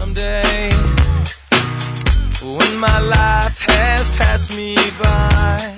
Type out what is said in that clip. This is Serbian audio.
someday when my life has passed me by.